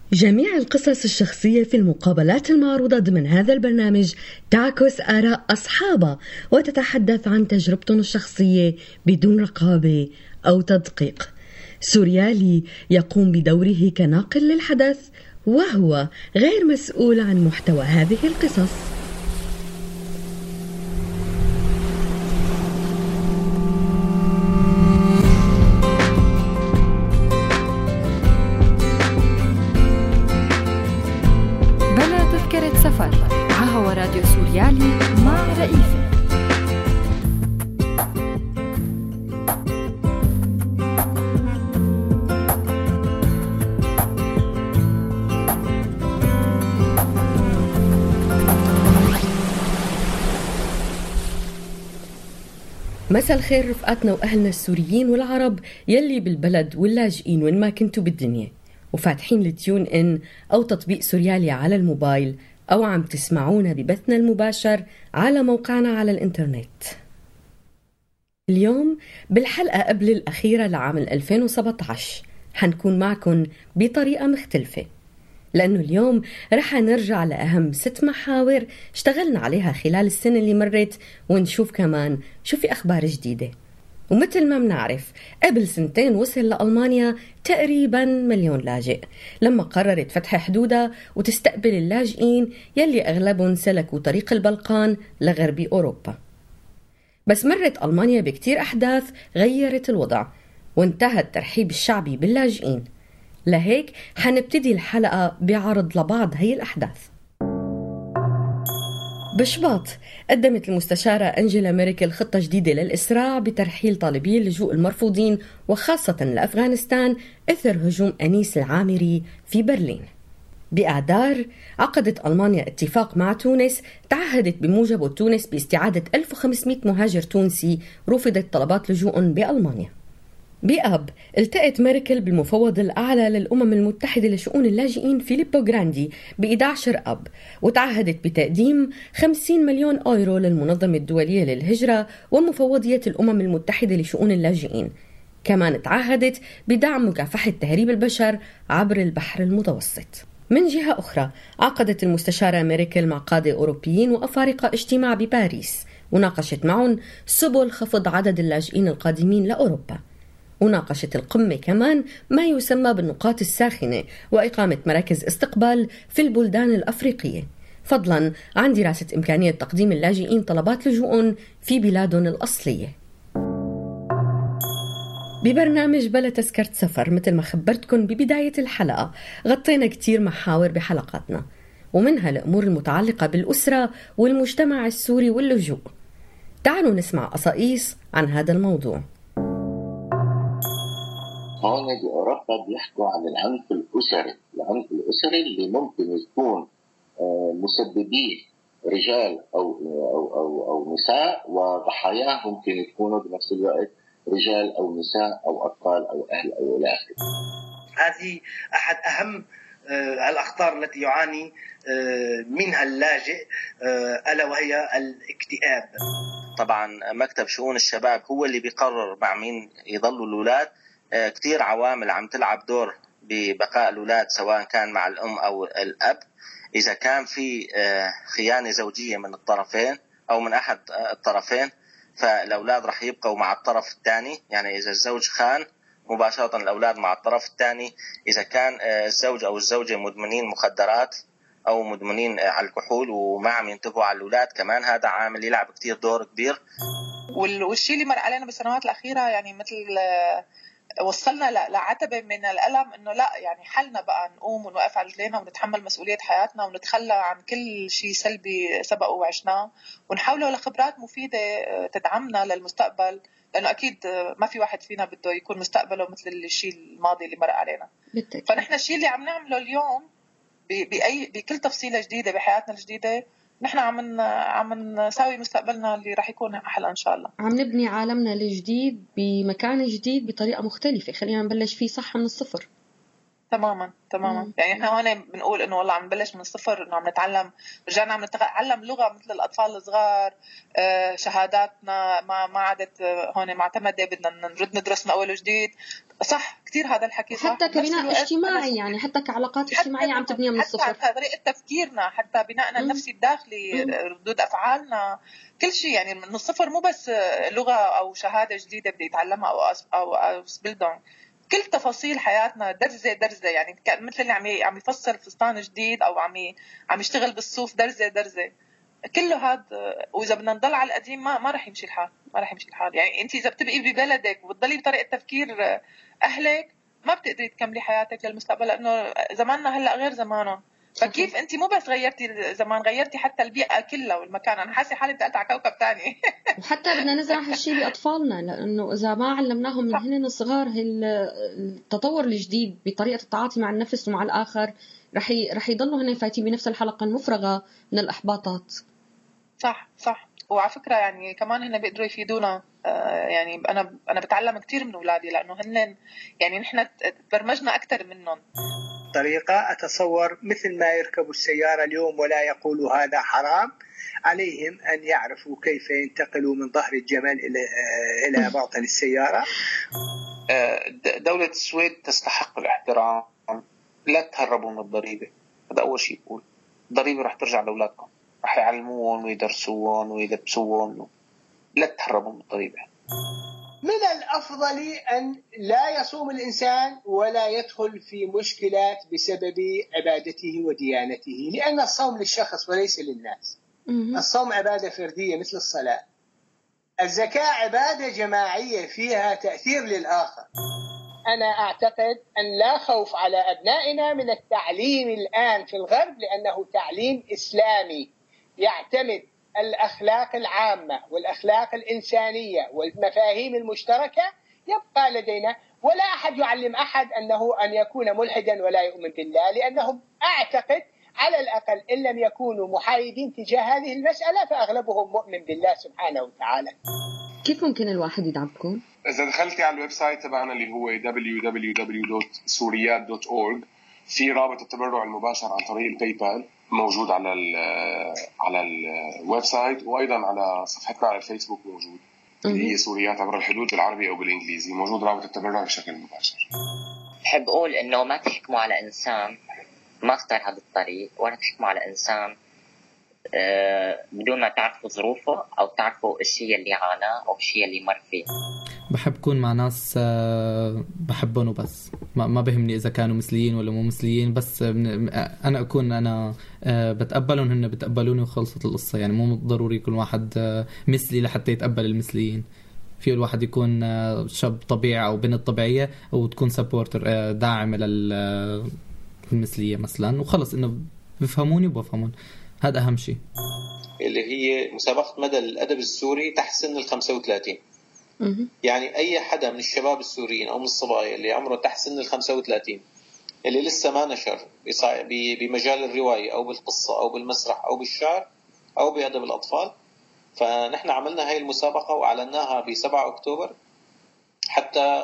جميع القصص الشخصية في المقابلات المعروضة ضمن هذا البرنامج تعكس آراء أصحابها وتتحدث عن تجربتهم الشخصية بدون رقابة أو تدقيق. سوريالي يقوم بدوره كناقل للحدث وهو غير مسؤول عن محتوى هذه القصص. سفر هو راديو سوريالي مع رئيفة. مساء الخير رفقاتنا وأهلنا السوريين والعرب يلي بالبلد واللاجئين وين ما كنتوا بالدنيا وفاتحين لتيون إن أو تطبيق سوريالي على الموبايل أو عم تسمعونا ببثنا المباشر على موقعنا على الإنترنت. اليوم بالحلقة قبل الأخيرة لعام 2017 حنكون معكم بطريقة مختلفة، لأنه اليوم رح نرجع لأهم 6 محاور اشتغلنا عليها خلال السنة اللي مرت، ونشوف كمان شو في أخبار جديدة. ومثل ما بنعرف قبل 2 سنين وصل لألمانيا تقريبا 1,000,000 لاجئ لما قررت فتح حدودها وتستقبل اللاجئين يلي أغلبهم سلكوا طريق البلقان لغربي أوروبا. بس مرت ألمانيا بكتير أحداث غيرت الوضع وانتهى الترحيب الشعبي باللاجئين. لهيك حنبتدي الحلقة بعرض لبعض هي الأحداث. بشباط قدمت المستشارة أنجيلا ميركل خطة جديدة للإسراع بترحيل طالبي اللجوء المرفوضين وخاصة لأفغانستان إثر هجوم أنيس العامري في برلين. بآذار عقدت ألمانيا اتفاق مع تونس تعهدت بموجبه تونس باستعادة 1500 مهاجر تونسي رفضت طلبات لجوء بألمانيا. بآب التقت ميركل بالمفوض الأعلى للأمم المتحدة لشؤون اللاجئين فيليبو غراندي ب11 آب وتعهدت بتقديم 50 مليون أورو للمنظمة الدولية للهجرة ومفوضية الأمم المتحدة لشؤون اللاجئين. كمان تعهدت بدعم مكافحة تهريب البشر عبر البحر المتوسط. من جهة أخرى عقدت المستشارة ميركل مع قادة أوروبيين وأفارقة اجتماع بباريس وناقشت معهم سبل خفض عدد اللاجئين القادمين لأوروبا. وناقشت القمة كمان ما يسمى بالنقاط الساخنة وإقامة مراكز استقبال في البلدان الأفريقية، فضلا عن دراسة إمكانية تقديم اللاجئين طلبات لجوء في بلادهم الأصلية. ببرنامج بلا تذكرة سفر مثل ما خبرتكم ببداية الحلقة غطينا كتير محاور بحلقاتنا، ومنها الأمور المتعلقة بالأسرة والمجتمع السوري واللجوء. تعالوا نسمع قصائص عن هذا الموضوع. هون بأوروبا بيحكوا عن العنف الأسري اللي ممكن يكون مسببيه رجال أو نساء، وضحاياه ممكن يكونوا بنفس الوقت رجال أو نساء أو أطفال أو أهل أو إلى آخره. هذه أحد أهم الأخطار التي يعاني منها اللاجئ، ألا وهي الاكتئاب. طبعا مكتب شؤون الشباب هو اللي بيقرر مع مين يضلوا الأولاد. كتير عوامل عم تلعب دور ببقاء الأولاد سواء كان مع الأم أو الأب. إذا كان في خيانة زوجية من الطرفين أو من أحد الطرفين فالأولاد رح يبقوا مع الطرف الثاني، يعني إذا الزوج خان مباشرة الأولاد مع الطرف الثاني. إذا كان الزوج أو الزوجة مدمنين مخدرات أو مدمنين على الكحول وما عم ينتبهوا على الأولاد، كمان هذا عامل يلعب كتير دور كبير. والشيء اللي مر علينا بالسنوات الأخيرة يعني مثل وصلنا لعتبة من الألم، إنه لا يعني حلنا بقى نقوم ونوقف على رجلينا ونتحمل مسؤولية حياتنا ونتخلى عن كل شيء سلبي سبق وعشناه ونحوله لخبرات مفيدة تدعمنا للمستقبل، لأنه أكيد ما في واحد فينا بده يكون مستقبله مثل الشيء الماضي اللي مر علينا. فنحن الشيء اللي عم نعمله اليوم بكل تفصيلة جديدة بحياتنا الجديدة، نحن عم نساوي مستقبلنا اللي راح يكون أحلى إن شاء الله. عم نبني عالمنا الجديد بمكان جديد بطريقة مختلفة، خلينا نبلش فيه صح من الصفر. تماما. يعني احنا هون بنقول انه والله عم نبلش من الصفر، انه عم نتعلم، رجعنا عم نتعلم لغه مثل الاطفال الصغار، شهاداتنا ما عادت هون معتمده، بدنا نرد ندرس من اول وجديد. صح كثير هذا الحكي، صح. حتى كبناء اجتماعي، يعني حتى كعلاقات اجتماعيه عم تبنيها من الصفر، حتى طريقه تفكيرنا، حتى بنائنا النفسي الداخلي، ردود افعالنا، كل شيء يعني من الصفر. مو بس لغه او شهاده جديده بدي اتعلمها او سبيلدونج، كل تفاصيل حياتنا درزة يعني مثل اللي عم يفصل فستان جديد او عم يشتغل بالصوف درزة كله هذا. واذا بدنا نضل على القديم ما رح يمشي الحال، يعني انت اذا بتبقي ببلدك وبتضلي بطريقه تفكير اهلك ما بتقدري تكملي حياتك للمستقبل، لانه زماننا هلا غير زمانهم. فكيف انت مو بس غيرتي الزمان، غيرتي حتى البيئه كلها والمكان. انا حاسه حالي انتقلت على كوكب ثاني. وحتى بدنا نزرع هالشيء باطفالنا، لانه اذا ما علمناهم من هن الصغار التطور الجديد بطريقه التعاطي مع النفس ومع الاخر، رح يضلوا هن فايتين بنفس الحلقه المفرغه من الاحباطات. صح. وعلى فكره يعني كمان هن بيقدروا يفيدونا. يعني انا بتعلم كثير من اولادي، لانه هن يعني نحن تبرمجنا اكثر منهم. طريقة أتصور مثل ما يركبوا السيارة اليوم ولا يقولوا هذا حرام، عليهم أن يعرفوا كيف ينتقلوا من ظهر الجمل إلى باطن السيارة. دولة السويد تستحق الاحترام، لا تهربوا من الضريبة. هذا أول شيء يقول. الضريبة رح ترجع لأولادكم، رح يعلموهم ويدرسوهم ويلبسوهم، لا تهربوا من الضريبة. من الأفضل أن لا يصوم الإنسان ولا يدخل في مشكلات بسبب عبادته وديانته، لأن الصوم للشخص وليس للناس. الصوم عبادة فردية مثل الصلاة. الزكاة عبادة جماعية فيها تأثير للآخر. أنا أعتقد أن لا خوف على أبنائنا من التعليم الآن في الغرب، لأنه تعليم إسلامي يعتمد الأخلاق العامة والأخلاق الإنسانية والمفاهيم المشتركة يبقى لدينا. ولا أحد يعلم أحد أن يكون ملحدا ولا يؤمن بالله، لأنهم أعتقد على الأقل إن لم يكونوا محايدين تجاه هذه المسألة فأغلبهم مؤمن بالله سبحانه وتعالى. كيف ممكن الواحد يدعمكم؟ إذا دخلتي على الويب سايت تبعنا اللي هو www.suriyat.org، في رابط التبرع المباشر عن طريق الباي بال موجود على الويب سايت، وايضا على صفحتنا على الفيسبوك موجود، اللي هي سوريات عبر الحدود بالعربي او بالانجليزي. موجود رابط التبرع بشكل مباشر. بحب اقول انه ما تحكموا على انسان ما اختار هذا الطريق، ولا تحكموا على انسان بدون ما تعرفوا ظروفه او تعرفوا الشيء اللي عاناه او الشيء اللي مر فيه. بحب كون مع ناس بحبهم وبس، ما بهمني إذا كانوا مثليين ولا مو مثليين، بس أنا أكون بتقبلهم، هن بتقبلوني وخلصت القصة. يعني مو ضروري يكون واحد مثلي لحتى يتقبل المثليين. في الواحد يكون شاب طبيعي أو بنت طبيعية وتكون سبورتر داعم للمثلية مثلا، وخلص إنه بفهموني وبفهمون. هذا أهم شيء. اللي هي مسابقة مدى الأدب السوري تحت سن 35. يعني أي حدا من الشباب السوريين أو من الصبايا اللي عمره تحت سن 35 اللي لسه ما نشر بمجال الرواية أو بالقصة أو بالمسرح أو بالشعر أو بأدب الأطفال، فنحن عملنا هاي المسابقة وأعلناها ب7 أكتوبر حتى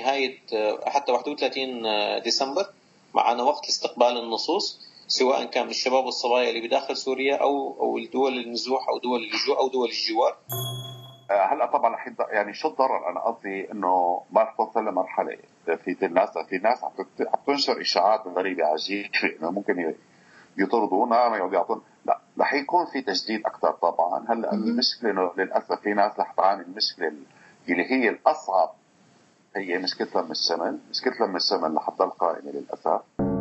31 ديسمبر. معنا وقت لاستقبال النصوص، سواء كان من الشباب والصبايا اللي بداخل سوريا أو الدول النزوح أو دول اللجوء أو دول الجوار. هلا طبعا يعني شو الضرر؟ انا قصدي انه ما توصل لمرحله في ناس عم تنشر اشاعات غريبه عجيبه انه ممكن يطردونا ما يعطون. لا، رح يكون في تجديد اكثر طبعا. هلا المشكله انه للاسف في ناس رح تعاني المشكله اللي هي الاصعب، هي مشكله لم الشمل رح تضل قائمه للاسف.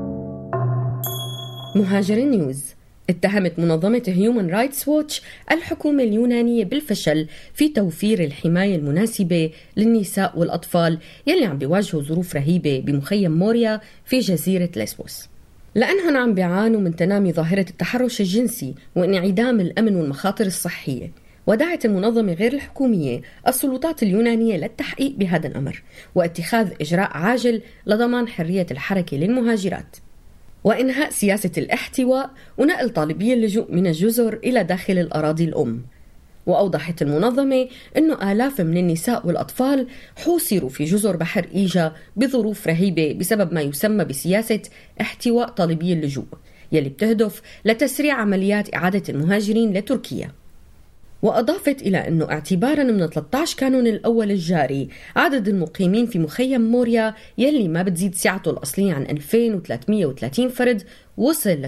مهاجرين نيوز اتهمت منظمة هيومن رايتس ووتش الحكومة اليونانية بالفشل في توفير الحماية المناسبة للنساء والأطفال يلي عم بيواجهوا ظروف رهيبة بمخيم موريا في جزيرة ليسبوس، لأنهم عم بيعانوا من تنامي ظاهرة التحرش الجنسي وانعدام الأمن والمخاطر الصحية. ودعت المنظمة غير الحكومية السلطات اليونانية للتحقيق بهذا الأمر واتخاذ إجراء عاجل لضمان حرية الحركة للمهاجرات وإنهاء سياسة الاحتواء ونقل طالبي اللجوء من الجزر إلى داخل الأراضي الأم. وأوضحت المنظمة أنه آلاف من النساء والأطفال حوصروا في جزر بحر إيجا بظروف رهيبة بسبب ما يسمى بسياسة احتواء طالبي اللجوء يلي بتهدف لتسريع عمليات إعادة المهاجرين لتركيا. وأضافت إلى أنه اعتباراً من 13 كانون الأول الجاري عدد المقيمين في مخيم موريا يلي ما بتزيد سعته الأصلية عن 2330 فرد وصل ل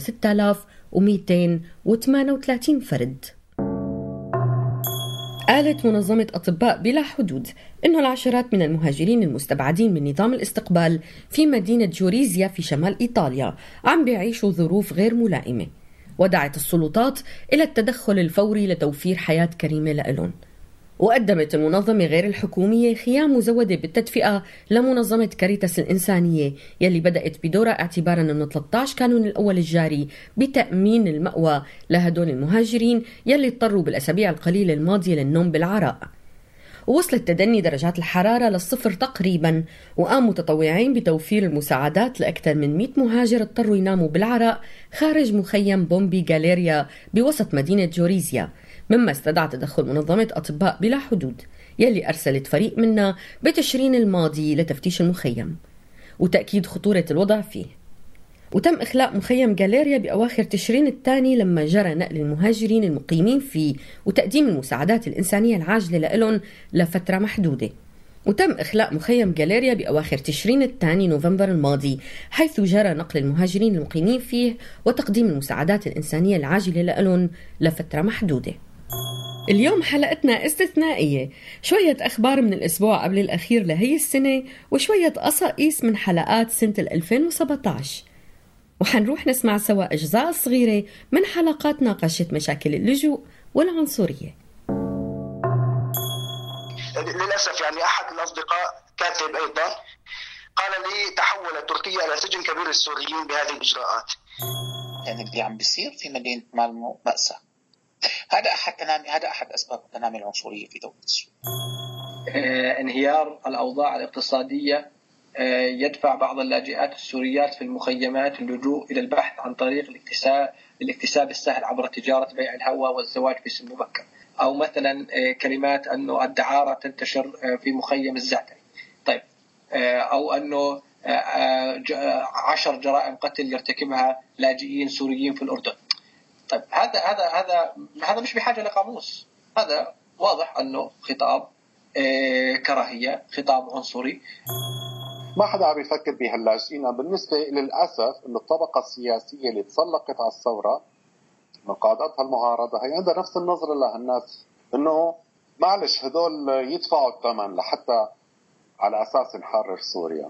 6238 فرد. قالت منظمة أطباء بلا حدود إنه العشرات من المهاجرين المستبعدين من نظام الاستقبال في مدينة جوريزيا في شمال إيطاليا عم بيعيشوا ظروف غير ملائمة، ودعت السلطات إلى التدخل الفوري لتوفير حياة كريمة لهم. وقدمت المنظمة غير الحكومية خيام مزودة بالتدفئة لمنظمة كاريتاس الإنسانية يلي بدأت بدورها اعتباراً من 13 كانون الأول الجاري بتأمين المأوى لهدول المهاجرين يلي اضطروا بالأسابيع القليلة الماضية للنوم بالعراء. ووصلت تدني درجات الحرارة للصفر تقريباً، وقام متطوعين بتوفير المساعدات لأكثر من 100 مهاجر اضطروا يناموا بالعراء خارج مخيم بومبي غاليريا بوسط مدينة جوريزيا، مما استدعى تدخل منظمة أطباء بلا حدود يلي أرسلت فريق منها بتشرين الماضي لتفتيش المخيم وتأكيد خطورة الوضع فيه. وتم إخلاء مخيم غاليريا بأواخر تشرين الثاني لما جرى نقل المهاجرين المقيمين فيه وتقديم المساعدات الإنسانية العاجلة لهم لفترة محدودة. وتم إخلاء مخيم غاليريا بأواخر تشرين الثاني نوفمبر الماضي، حيث جرى نقل المهاجرين المقيمين فيه وتقديم المساعدات الإنسانية العاجلة لهم لفترة محدودة. اليوم حلقتنا استثنائية، شوية أخبار من الأسبوع قبل الأخير لهي السنة وشوية قصائص من حلقات سنة 2017، وحنروح نسمع سوا أجزاء صغيرة من حلقات ناقشت مشاكل اللجوء والعنصرية. للأسف يعني أحد الأصدقاء كاتب أيضا قال لي تحول تركيا إلى سجن كبير للسوريين بهذه الإجراءات. يعني اللي عم بيصير في مدينة مالمو مأساة. هذا أحد أسباب تنامي العنصرية في دولة السورية. انهيار الأوضاع الاقتصادية يدفع بعض اللاجئات السوريات في المخيمات اللجوء إلى البحث عن طريق الاكتساب السهل عبر تجارة بيع الهوى والزواج في سن مبكر، أو مثلا كلمات أنه الدعارة تنتشر في مخيم الزعتري، طيب، أو أنه 10 جرائم قتل يرتكبها لاجئين سوريين في الأردن. طيب هذا مش بحاجة لقاموس، هذا واضح أنه خطاب كراهية، خطاب عنصري. ما حدا عم يفكر بهاللاجئين. بالنسبة للأسف إنه الطبقة السياسية اللي تسلقت على الثورة من قادتها المعارضة هي عندها نفس النظرة لهالناس، إنه معلش هدول يدفعوا الثمن لحتى على أساس نحرر سوريا.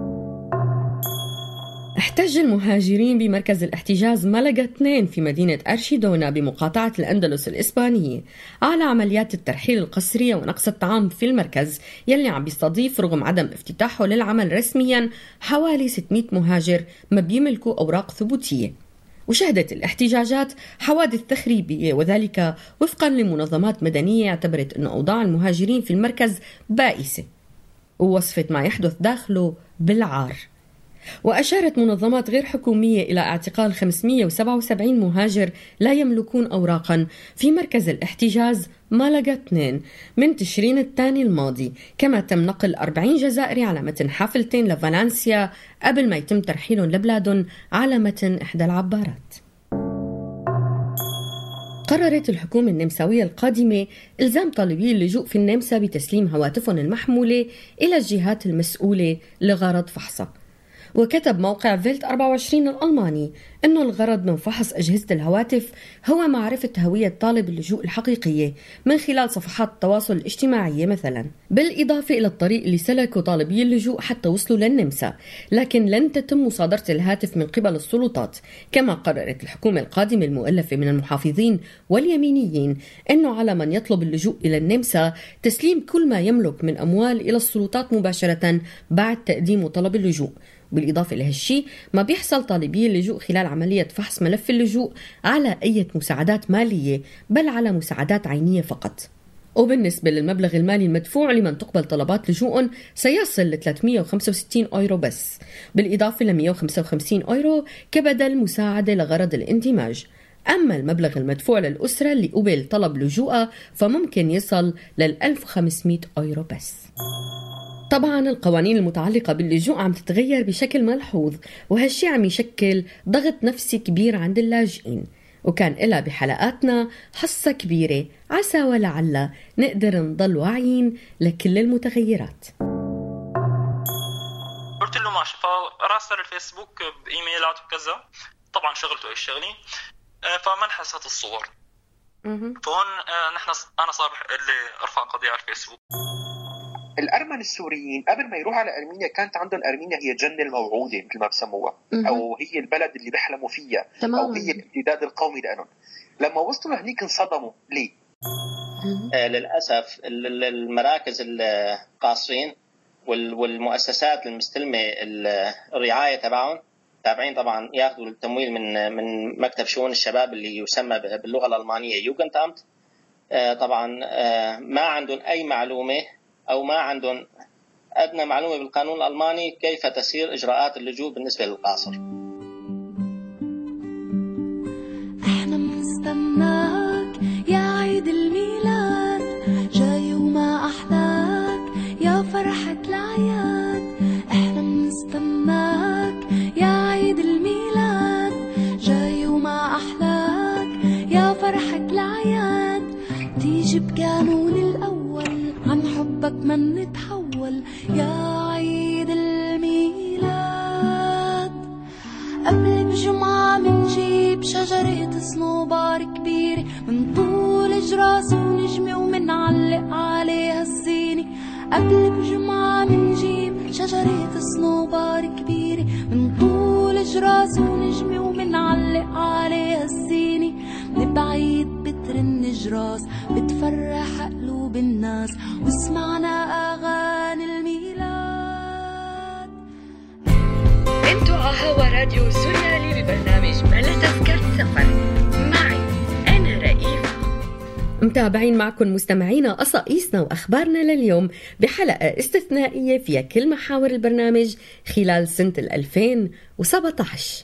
احتج المهاجرين بمركز الاحتجاز ملقا 2 في مدينة أرشيدونا بمقاطعة الأندلس الإسبانية على عمليات الترحيل القسرية ونقص الطعام في المركز يلي عم بيستضيف رغم عدم افتتاحه للعمل رسميا حوالي 600 مهاجر ما بيملكوا أوراق ثبوتية. وشهدت الاحتجاجات حوادث تخريبية، وذلك وفقا لمنظمات مدنية اعتبرت أن أوضاع المهاجرين في المركز بائسة ووصفت ما يحدث داخله بالعار. وأشارت منظمات غير حكومية إلى اعتقال 577 مهاجر لا يملكون أوراقا في مركز الاحتجاز ملقا 2 من تشرين الثاني الماضي، كما تم نقل 40 جزائري على متن حافلتين لفالنسيا قبل ما يتم ترحيلهم لبلادهم على متن إحدى العبارات. قررت الحكومة النمساوية القادمة إلزام طالبي اللجوء في النمسا بتسليم هواتفهم المحمولة إلى الجهات المسؤولة لغرض فحصها. وكتب موقع فيلت 24 الألماني أنه الغرض من فحص أجهزة الهواتف هو معرفة هوية طالب اللجوء الحقيقية من خلال صفحات التواصل الاجتماعي مثلا، بالإضافة إلى الطريق اللي سلكوا طالبي اللجوء حتى وصلوا للنمسا، لكن لن تتم مصادرة الهاتف من قبل السلطات. كما قررت الحكومة القادمة المؤلفة من المحافظين واليمينيين أنه على من يطلب اللجوء إلى النمسا تسليم كل ما يملك من أموال إلى السلطات مباشرة بعد تقديم طلب اللجوء. بالإضافة لهالشي ما بيحصل طالبي اللجوء خلال عملية فحص ملف اللجوء على أي مساعدات مالية، بل على مساعدات عينية فقط. وبالنسبة للمبلغ المالي المدفوع لمن تقبل طلبات لجوء سيصل ل 365 أورو بس، بالإضافة ل 155 أورو كبدل مساعدة لغرض الاندماج. أما المبلغ المدفوع للأسرة اللي قبل طلب لجوءها فممكن يصل €1500 بس. طبعا القوانين المتعلقة باللجوء عم تتغير بشكل ملحوظ، وهالشي عم يشكل ضغط نفسي كبير عند اللاجئين، وكان إلها بحلقاتنا حصة كبيرة عسى ولعل نقدر نضل واعيين لكل المتغيرات. قلت له ماشي، فراسل الفيسبوك بإيميلات وكذا، طبعا شغلته ايش شغلي، فمنحست الصور. فهون أنا صار اللي أرفع قضية على الفيسبوك. الأرمن السوريين قبل ما يروحوا على أرمينيا كانت عندهم أرمينيا هي الجنة الموعودة مثل ما بسموها، أو هي البلد اللي بيحلموا فيها، أو هي الامتداد القومي لهم. لما وصلوا هنيك انصدموا. ليه؟ للأسف المراكز القاصين والمؤسسات المستلمة الرعاية تابعين طبعا ياخذوا التمويل من مكتب شؤون الشباب اللي يسمى باللغة الألمانية يوغنتامت. طبعا ما عندهم أي معلومة أو ما عندهم أدنى معلومة بالقانون الألماني كيف تسير إجراءات اللجوء بالنسبة للقاصر. احنا بنستناك يا عيد الميلاد، جاي وما أحلاك يا فرحة العياد. احنا بنستناك يا عيد الميلاد، جاي وما أحلاك يا فرحة العياد. تيجي بقانون الأول عن حبك ما نتحول يا عيد الميلاد. قبل بجمعة منجيب شجرة صنوبار كبيرة، من طول جراس ونجمة ومنعلق عليها الزينة. قبل بجمعة منجيب شجرة صنوبار كبيرة، من طول جراس ونجمة ومنعلق عليها الزينة. من بعيد بترن جراس بتفرح قلوب الناس، واسمعنا أغاني الميلاد. انتوا عهوا راديو سوريالي ببرنامج بلا تذكرة سفر معي أنا رئيف. متابعين معكم مستمعينا قصائصنا وأخبارنا لليوم بحلقة استثنائية فيها كل محاور البرنامج خلال سنة 2017.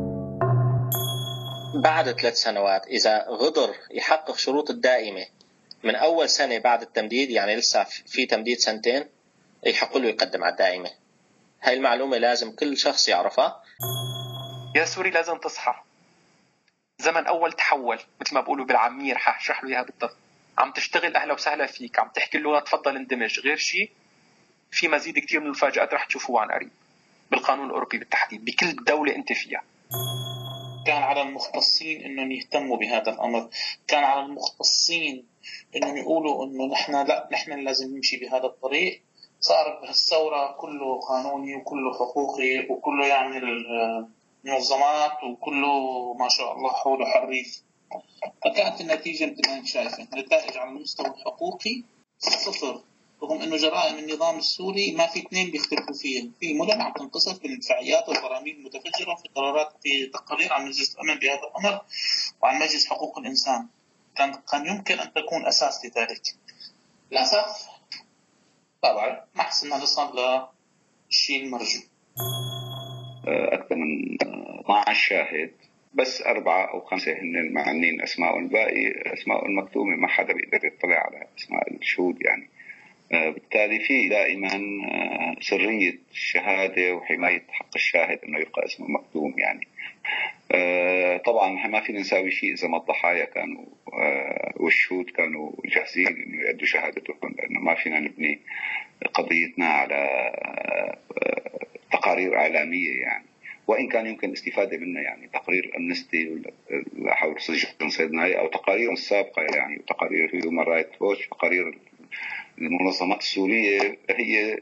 بعد 3 سنوات إذا غدر يحقق شروط الدائمة من أول سنة بعد التمديد، يعني لسه في تمديد 2 سنين، يحق له يقدم على الدائمة. هاي المعلومة لازم كل شخص يعرفها. يا سوري لازم تصحى. زمن أول تحول مثل ما بقولوا بالعامية، رح أشرح له إياها بالضبط. عم تشتغل أهلا وسهلا فيك، عم تحكي اللغة تفضل اندمج. غير شيء في مزيد كتير من المفاجآت رح تشوفوها عن قريب بالقانون الأوروبي بالتحديد بكل دولة أنت فيها. كان على المختصين إنهم يهتموا بهذا الأمر، كان على المختصين إنهم يقولوا إنه نحن لازم نمشي بهذا الطريق. صار بهالثورة كله قانوني وكله حقوقي وكله يعمل منظمات وكله ما شاء الله حوله حريف. فكانت النتيجة مثل ما انت شايفة، النتائج على المستوى الحقوقي 0، رغم انه جرائم النظام السوري ما في 2 بيختلفوا فيها. في مدن عم تنقصف بالانفعاليات والبراميل المتفجرة، في قرارات، في تقارير عن مجلس الأمن بهذا الأمر وعن مجلس حقوق الإنسان كان يمكن أن تكون أساس لذلك. للأسف طبعا ما حسنا نصل للشيء المرجو. أكثر من 12 شاهد، بس 4 أو 5 هن المعنين أسماء، الباقي أسماء المكتومة ما حدا بيقدر يطلع على أسماء الشهود يعني. بالتالي في دائما سرية الشهادة وحماية حق الشاهد أنه يلقى اسمه مكتوم يعني. طبعا ما فينا نساوي شيء إذا ما الضحايا كانوا والشهود كانوا جاهزين أنه يؤدوا شهادتهم، لأنه ما فينا نبني قضيتنا على تقارير إعلامية يعني، وإن كان يمكن الاستفادة منها يعني تقرير أمنستي حول سجن صيدناي أو تقارير السابقة يعني، تقارير هيومن رايتس ووتش، تقارير المنظمات السورية هي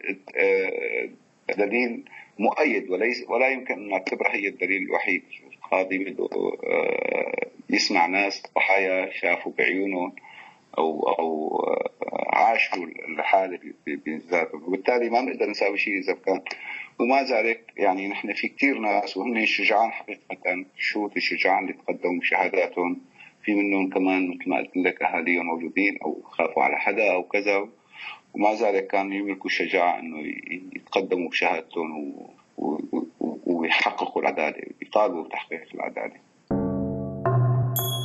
دليل مؤيد ولا يمكن أن نعتبرها هي الدليل الوحيد. القاضي بده يسمع ناس ضحايا شافوا بعيونهم أو عاشوا الحالة بذاتهم، وبالتالي ما نقدر نساوي شيء إذا كان. وما ذلك يعني نحن في كتير ناس وهن شجعان حقيقة، الشهود الشجعان اللي تقدموا بشهاداتهم، في منهم كمان مثل ما قلت لك أهاليهم موجودين أو خافوا على حدا أو كذا، وما ذلك كانوا يملكوا الشجاعة إنه يتقدموا بشهادتهم ويحققوا العدالة، يطالبوا بتحقيق العدالة.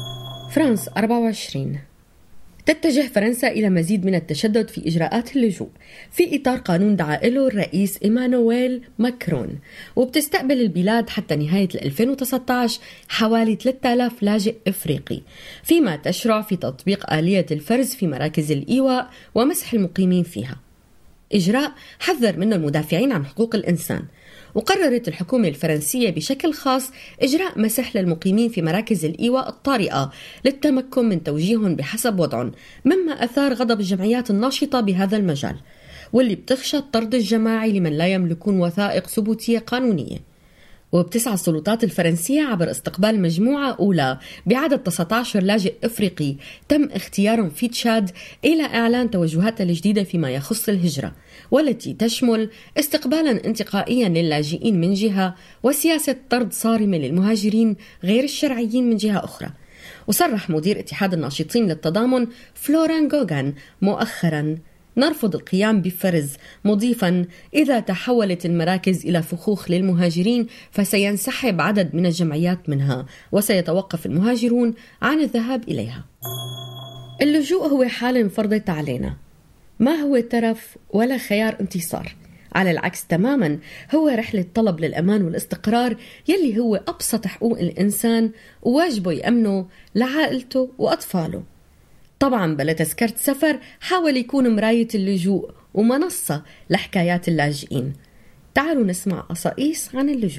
فرانس 24. تتجه فرنسا إلى مزيد من التشدد في إجراءات اللجوء في إطار قانون دعا له الرئيس إيمانويل ماكرون، وبتستقبل البلاد حتى نهاية 2019 حوالي 3000 لاجئ إفريقي، فيما تشرع في تطبيق آلية الفرز في مراكز الإيواء ومسح المقيمين فيها، إجراء حذر منه المدافعين عن حقوق الإنسان. وقررت الحكومة الفرنسية بشكل خاص إجراء مسح للمقيمين في مراكز الإيواء الطارئة للتمكن من توجيههم بحسب وضعهم، مما أثار غضب الجمعيات الناشطة بهذا المجال، واللي بتخشى الطرد الجماعي لمن لا يملكون وثائق ثبوتية قانونية. وبتسعى السلطات الفرنسية عبر استقبال مجموعة أولى بعدد 19 لاجئ إفريقي تم اختيارهم في تشاد إلى إعلان توجهاتها الجديدة فيما يخص الهجرة، والتي تشمل استقبالا انتقائيا للاجئين من جهة وسياسة طرد صارمة للمهاجرين غير الشرعيين من جهة أخرى. وصرح مدير اتحاد الناشطين للتضامن فلوران غوغان مؤخرا نرفض القيام بفرز، مضيفا إذا تحولت المراكز إلى فخوخ للمهاجرين فسينسحب عدد من الجمعيات منها وسيتوقف المهاجرون عن الذهاب إليها. اللجوء هو حالة انفرضت علينا، ما هو ترف ولا خيار انتصار، على العكس تماما هو رحلة طلب للأمان والاستقرار يلي هو أبسط حقوق الإنسان وواجبه يأمنه لعائلته وأطفاله. طبعا بلا تذكرة سفر حاول يكون مراية اللجوء ومنصة لحكايات اللاجئين. تعالوا نسمع قصائص عن اللجوء.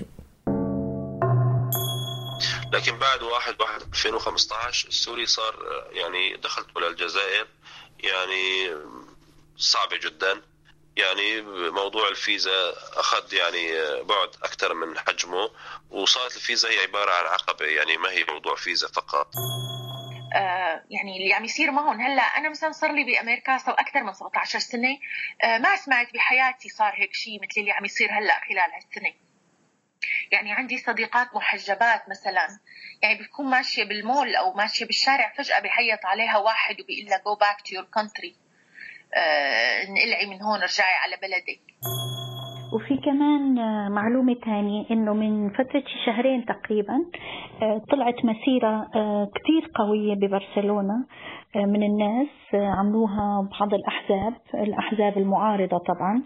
لكن بعد 1/1/2015 السوري صار يعني دخلت إلى الجزائر يعني صعبة جدا، يعني موضوع الفيزا أخذ يعني بعد أكثر من حجمه، وصارت الفيزا هي عبارة عن عقبة، يعني ما هي موضوع فيزا فقط. يعني اللي عم يصير معهم هلا، انا مثلا صار لي بامريكا صار اكثر من 17 سنه، ما سمعت بحياتي صار هيك شيء مثل اللي عم يصير هلا خلال هالسنه. يعني عندي صديقات محجبات مثلا، يعني بتكون ماشيه بالمول او ماشيه بالشارع فجاه بيحيط عليها واحد وبيقول لها go back to your country، انقلعي من هون ارجعي على بلدك. وفي كمان معلومة تانية إنه من فترة شهرين تقريبا طلعت مسيرة كتير قوية ببرشلونة من الناس، عملوها بعض الأحزاب المعارضة طبعا،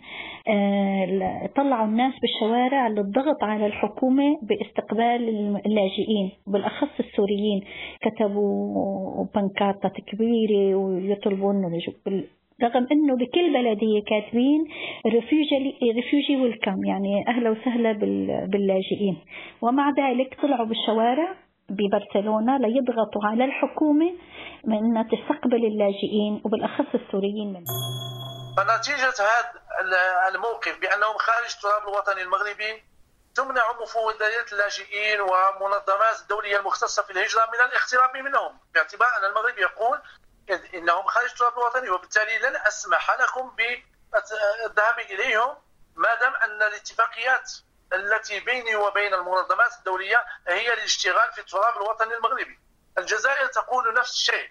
طلعوا الناس بالشوارع للضغط على الحكومة باستقبال اللاجئين بالأخص السوريين، كتبوا بنكارتات كبيرة ويطلبون اللجوء، رغم انه بكل بلديه كاتبين ريفيوجي ويلكم، يعني اهلا وسهلا باللاجئين، ومع ذلك طلعوا بالشوارع ببرشلونه ليضغطوا على الحكومه من انها تستقبل اللاجئين وبالاخص السوريين منهم. فنتيجه هذا الموقف بانهم خارج التراب الوطني المغربي تمنع مفوضيات اللاجئين ومنظمات الدوليه المختصه في الهجره من الاقتراب منهم، باعتبار ان المغرب يقول إنهم خارج التراب الوطني، وبالتالي لن أسمح لكم بالذهاب إليهم ما دام أن الاتفاقيات التي بيني وبين المنظمات الدولية هي للاشتغال في التراب الوطني المغربي. الجزائر تقول نفس الشيء.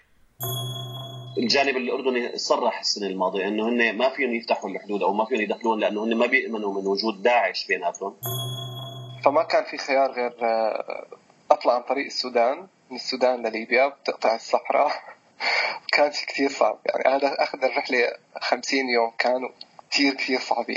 الجانب الأردني صرح السنة الماضية أنه هن ما فيهم يفتحوا الحدود أو ما فيهم يدخلون لأنه هن ما بيؤمنوا من وجود داعش بيناتهم، فما كان في خيار غير أطلع عن طريق السودان، من السودان لليبيا بتقطع الصحراء. كان كتير صعب، يعني هذا أخذ الرحلة 50 يوم، كانوا كتير صعبين.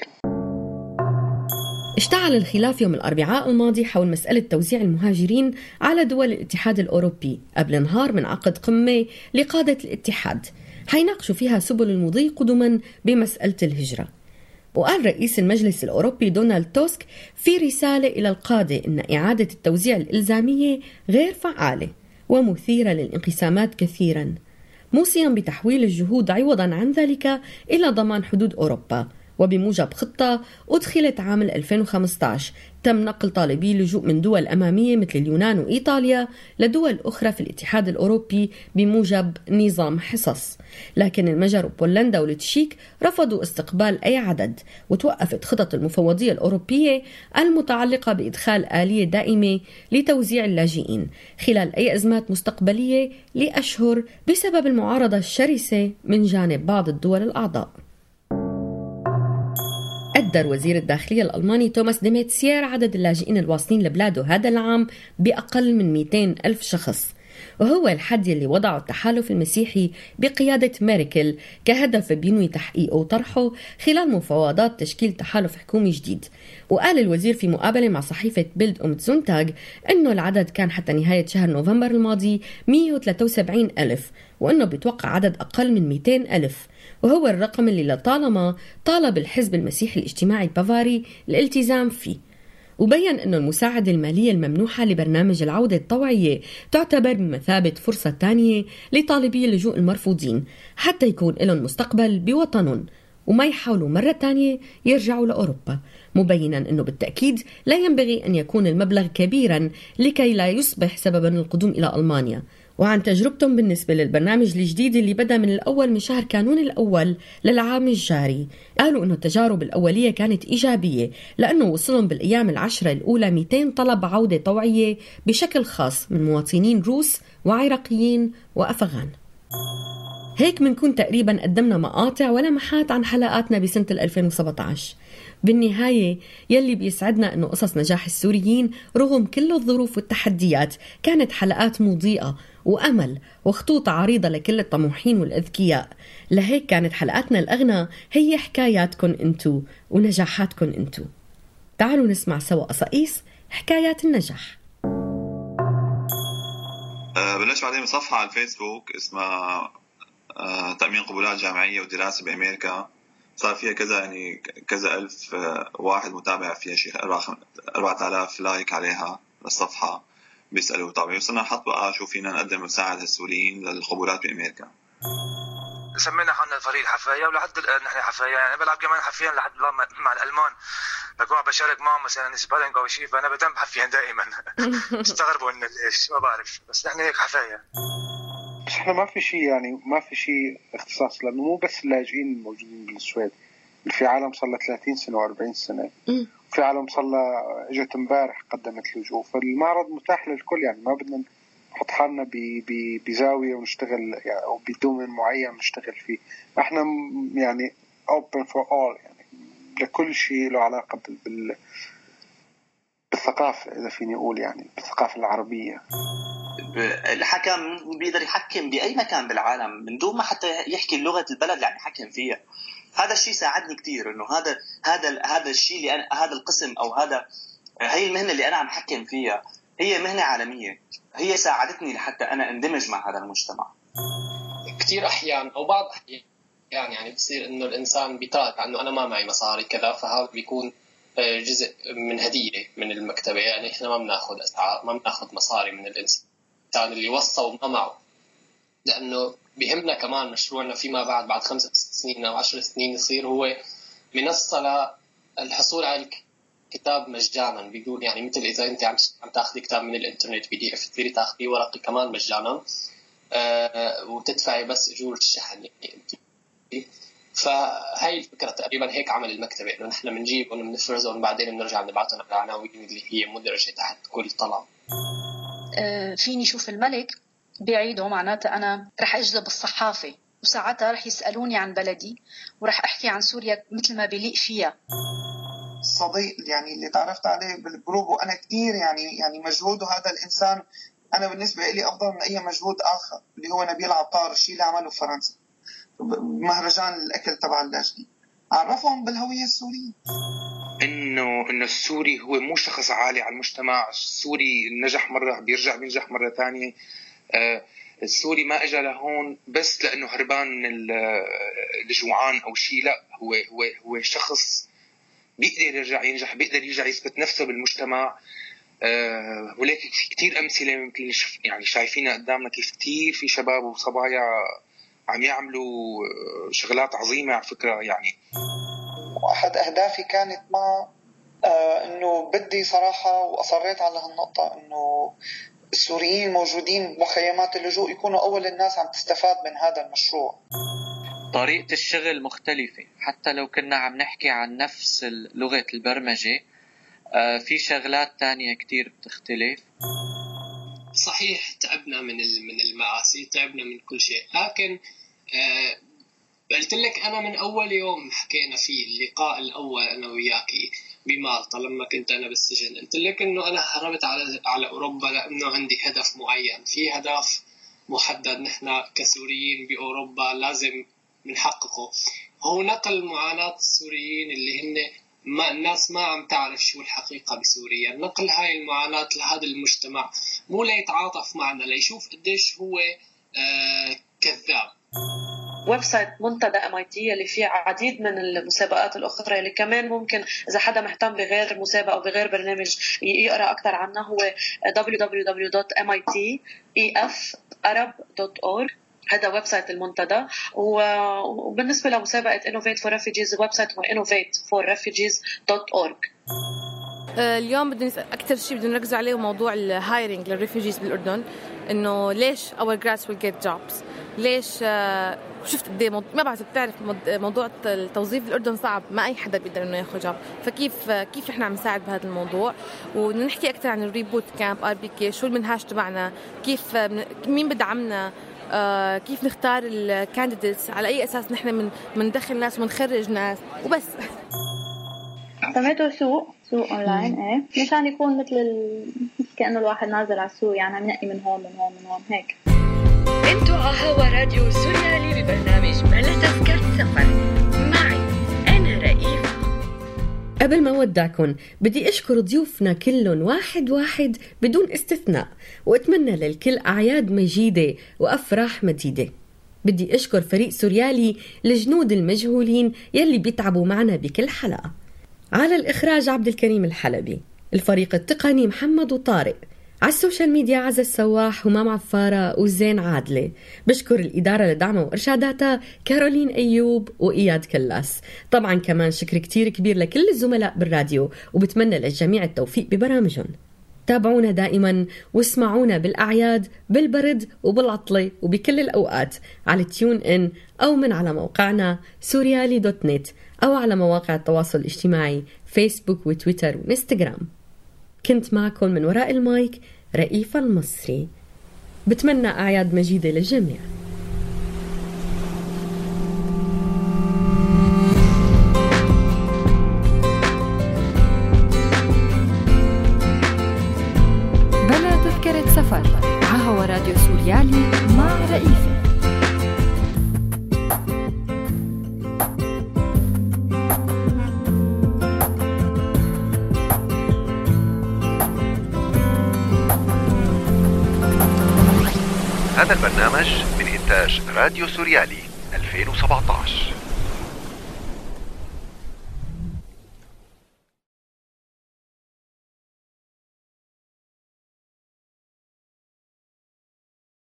اشتعل الخلاف يوم الأربعاء الماضي حول مسألة توزيع المهاجرين على دول الاتحاد الأوروبي قبل نهار من عقد قمة لقادة الاتحاد حيناقشوا فيها سبل المضي قدما بمسألة الهجرة. وقال رئيس المجلس الأوروبي دونالد توسك في رسالة إلى القادة إن إعادة التوزيع الإلزامية غير فعالة ومثيرة للانقسامات كثيرا، موصيا بتحويل الجهود عوضا عن ذلك إلى ضمان حدود أوروبا. وبموجب خطة أدخلت عام 2015 تم نقل طالبي اللجوء من دول أمامية مثل اليونان وإيطاليا لدول أخرى في الاتحاد الأوروبي بموجب نظام حصص، لكن المجر وبولندا والتشيك رفضوا استقبال أي عدد، وتوقفت خطط المفوضية الأوروبية المتعلقة بإدخال آلية دائمة لتوزيع اللاجئين خلال أي أزمات مستقبلية لأشهر بسبب المعارضة الشرسة من جانب بعض الدول الأعضاء. قدر وزير الداخلية الألماني توماس دي ميتسير عدد اللاجئين الواصلين لبلاده هذا العام بأقل من 200,000 شخص، وهو الحد يلي وضعه التحالف المسيحي بقيادة ميركل كهدف بينوي تحقيقه وطرحه خلال مفاوضات تشكيل تحالف حكومي جديد. وقال الوزير في مقابلة مع صحيفة بيلد زونتاغ أنه العدد كان حتى نهاية شهر نوفمبر الماضي 173,000، وأنه بيتوقع عدد أقل من 200,000، وهو الرقم اللي لطالما طالب الحزب المسيحي الاجتماعي البافاري الالتزام فيه. وبين أنه المساعدة المالية الممنوحة لبرنامج العودة الطوعية تعتبر بمثابة فرصة تانية لطالبي اللجوء المرفوضين حتى يكون لهم مستقبل بوطنهم وما يحاولوا مرة تانية يرجعوا لأوروبا، مبينا أنه بالتأكيد لا ينبغي أن يكون المبلغ كبيرا لكي لا يصبح سببا للقدوم إلى ألمانيا. وعن تجربتهم بالنسبة للبرنامج الجديد اللي بدأ من الأول من شهر كانون الأول للعام الجاري، قالوا أنه التجارب الأولية كانت إيجابية لأنه وصلهم بالأيام العشرة الأولى 200 طلب عودة طوعية بشكل خاص من مواطنين روس وعراقيين وأفغان. هيك منكون تقريبا قدمنا مقاطع ولمحات عن حلقاتنا بسنة 2017. بالنهاية يلي بيسعدنا أنه قصص نجاح السوريين رغم كل الظروف والتحديات كانت حلقات مضيئة وأمل وخطوط عريضة لكل الطموحين والأذكياء. لهيك كانت حلقاتنا الأغنى هي حكاياتكن انتو ونجاحاتكن انتو. تعالوا نسمع سوا قصائص حكايات النجاح. بلش بعدين من صفحة على الفيسبوك اسمها تأمين قبولات جامعية ودراسة بأمريكا، صار فيها كذا ألف واحد متابع فيها، شيء 4000 لايك عليها الصفحة بيسألوا. طبعا وصلنا نحط بقى شو فينا نقدم مساعدة السوريين للقبولات بأمريكا. سمينا حنا الفريق حفاية، ولحد الآن نحن حفاية، يعني بلعب كمان حفيا لحد مع الألمان، بكون بشارك معهم مثلا سبارينج أو شيء، فأنا بتم حفيا دائما. استغربوا إن ليش ما بعرف، بس نحن هيك حفاية. بس احنا ما في شيء، يعني ما في شيء اختصاص، لأنه مو بس اللاجئين الموجودين بالسويد، في عالم صار له 30 سنة و40 سنة، في عالم صار له اجت امبارح قدمت لجوء، فالمعرض متاح للكل. يعني ما بدنا نحط حالنا بزاوية ونشتغل يعني أو بدومين معين نشتغل فيه. احنا يعني open for all، يعني لكل شيء له علاقة بالثقافة، إذا فيني أقول يعني بالثقافة العربية. الحكم بيقدر يحكم بأي مكان بالعالم من دون ما حتى يحكي لغة البلد اللي عم يحكم فيها. هذا الشيء ساعدني كتير، إنه هذا الشيء اللي أنا، هذا القسم أو هي المهنة اللي أنا عم حكم فيها هي مهنة عالمية، هي ساعدتني لحتى أنا اندمج مع هذا المجتمع. كتير أحيان أو بعض أحيان يعني بصير إنه الإنسان بيترك إنه أنا ما معي مصاري كذا، فهذا بيكون جزء من هدية من المكتبة. يعني إحنا ما بناخد أسعار، ما بناخد مصاري من الإنسان اللي وصى وما معه، لأنه بيهمنا كمان مشروعنا فيما بعد 5 سنين أو 10 سنين يصير هو منصة للحصول على الكتاب مجانا. بيقول يعني مثل إذا أنت عم تاخذي كتاب من الإنترنت PDF تقدري تاخذيه ورقي كمان مجانا، وتدفعي بس أجور الشحن يعني أنت. فهاي الفكرة تقريبا هيك عمل المكتبة، إنه نحن بنجيب ونفرزهم وبعدين بنرجع نبعثهم على العناوين اللي هي مدرجة تحت كل طلب. فيني شوف الملك بعيده، معناته أنا رح أجذب الصحافة، وساعتها رح يسألوني عن بلدي ورح أحكي عن سوريا مثل ما بيليق فيها. صديق يعني اللي تعرفت عليه بالجروب، وأنا كتير يعني مجهوده هذا الإنسان أنا بالنسبة لي أفضل من أي مجهود آخر، اللي هو نبيل عطار، الشيء اللي عمله في فرنسا مهرجان الأكل تبع اللاجئين، عرفهم بالهوية السورية. إنه السوري هو مو شخص عالي على المجتمع. السوري نجح مرة بينجح مرة ثانية. السوري ما اجى لهون بس لانه هربان من الجوعان او شيء، لا، هو شخص بيقدر ينجح، بيقدر يرجع يثبت نفسه بالمجتمع. ولكن في كتير امثله مثل يعني شايفينها قدامنا، كيف كتير في شباب وصبايا عم يعملوا شغلات عظيمه على فكره. يعني واحد اهدافي كانت مع انه بدي صراحه، واصريت على هالنقطه، انه السوريين موجودين بمخيمات اللجوء يكونوا أول الناس عم تستفاد من هذا المشروع. طريقة الشغل مختلفة، حتى لو كنا عم نحكي عن نفس لغة البرمجة في شغلات تانية كتير بتختلف. صحيح تعبنا من المآسي، تعبنا من كل شيء، لكن قلت لك أنا من أول يوم حكينا فيه اللقاء الأول أنا وياكي بمالطا لما كنت أنا بالسجن، قلت لك إنه أنا هربت على أوروبا لأنه عندي هدف معين، في هدف محدد نحن كسوريين بأوروبا لازم نحققه، هو نقل معاناة السوريين اللي هن الناس ما عم تعرف شو الحقيقة بسوريا، نقل هاي المعاناة لهذا المجتمع، مو ليتعاطف معنا، ليشوف قديش هو كذاب. ويب سايت منتدى MIT اللي فيه عديد من المسابقات الأخرى اللي كمان ممكن إذا حدا مهتم بغير مسابقة أو بغير برنامج يقرأ أكثر عنها، هو www.mitef.arab.org. هذا ويب سايت المنتدى. وبالنسبة لمسابقة Innovate for Refugees الويب سايت هو innovateforrefugees.org. اليوم بدنا أكثر شيء بدنا نركز عليه موضوع الهايرينج للريفوجيز بالأردن، إنه ليش our grads will get jobs، ليش شفت قديه ما بعرف بتعرف موضوع التوظيف بالأردن صعب، ما أي حدا بيقدر إنه ياخذ جوب، فكيف إحنا عم نساعد بهذا الموضوع، ونحكي أكثر عن الريبوت كامب RBK، شو المنهاج تبعنا، كيف مين بدعمنا، كيف نختار الكانديديتس، على أي أساس نحن مندخل ناس ونخرج ناس وبس. سميته سوق أونلاين مشان يكون مثل كأنه الواحد نازل على السوق، يعني عم ينقي من هون هيك. انتوا على هوا راديو سوريالي ببرنامج بلا تذكرة سفر معي أنا رئيفة. قبل ما أودعكم بدي أشكر ضيوفنا كلهم واحد بدون استثناء، وأتمنى للكل أعياد مجيدة وأفراح مديدة. بدي أشكر فريق سوريالي الجنود المجهولين يلي بيتعبوا معنا بكل حلقة. على الإخراج عبد الكريم الحلبي، الفريق التقني محمد وطارق، على السوشيال ميديا عز السواح ومام عفارة وزين عادلة. بشكر الإدارة لدعمها وإرشاداتها كارولين أيوب وإياد كلاس. طبعا كمان شكر كتير كبير لكل الزملاء بالراديو، وبتمنى للجميع التوفيق ببرامجهم. تابعونا دائما واسمعونا بالأعياد بالبرد وبالعطلة وبكل الأوقات على تيون إن أو من على موقعنا سوريالي.net أو على مواقع التواصل الاجتماعي فيسبوك وتويتر وإنستغرام. كنت معكم من وراء المايك رئيفة المصري. بتمنى أعياد مجيدة للجميع. بلا تذكرة سفر على هوا راديو سوريالي مع رئيفة. هذا البرنامج من إنتاج راديو سوريالي 2017.